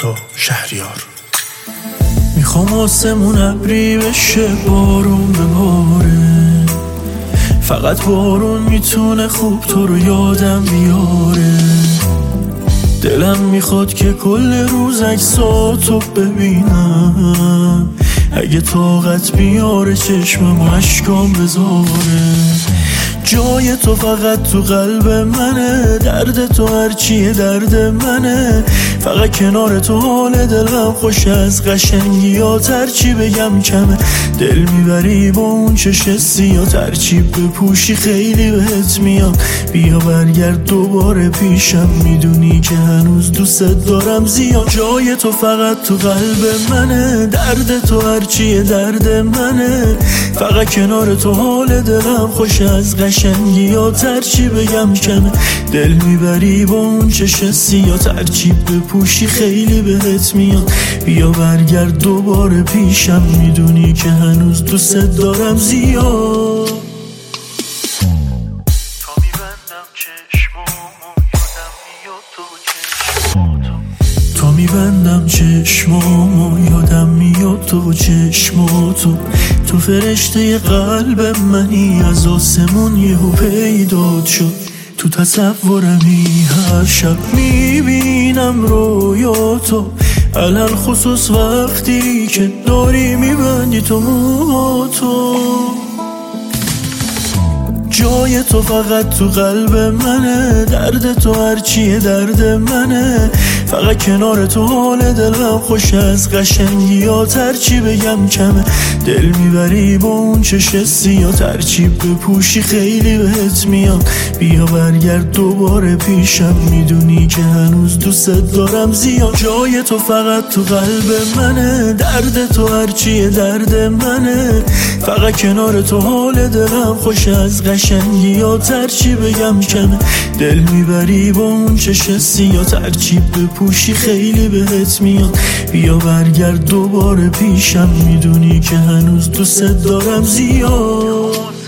تا شهریار. میخوام آسمون ابری بشه، بارون بباره، فقط بارون میتونه خوب تو رو یادم بیاره. دلم میخواد که کل روز عکساتو ببینم، اگه طاقت بیاره چشمم و اشکام بذاره. جای تو فقط تو قلب منه، درد تو هرچیه درد منه. فقط کنار تو حال دلم خوش، از قشنگیات هرچی بگم کمه. دل میبری با اون چش سیاه، هرچی بپوشی خیلی بهت میاد. بیا برگرد دوباره پیشم، میدونی که هنوز دوست دارم زیاد. جای تو فقط تو قلب منه، درد تو هرچیه درد منه. فقط کنار تو حال دلم خوش، از قشنگیات هرچی بگم کمه. دل میبری با اون چش سیاه، هرچی بپوشی خیلی بهت میاد. بیا برگرد دوباره پیشم، میدونی که هنوز دوست دارم زیاد. تا میبندم چشمامو یادم میاد تو، تا میبندم چشمامو یادم میاد تو چشماتو. تو فرشته قلب منی، از آسمون یهو پیدات شد. تو تصورمی هر شب میبینم رویاتو، علل خصوص وقتی که داری میبندی تو موهاتو. جای تو فقط تو قلب منه، درد تو هرچیه درد منه. فقط کنار تو حال دلم خوش، از قشنگیات هرچی بگم کمه. دل میبری با اون چش سیاه، هرچی بپوشی خیلی بهت میاد. بیا برگرد دوباره پیشم، میدونی که هنوز دوست دارم زیاد. جای تو فقط تو قلب منه، درد تو هرچیه درد منه. فقط کنار تو حال دلم خوش، از قشنگیات هرچی بگم کمه. دل میبری با اون چش سیاه، هرچی بپوشی خیلی بهت میاد. بیا برگرد دوباره پیشم، میدونی که هنوز دوست دارم زیاد.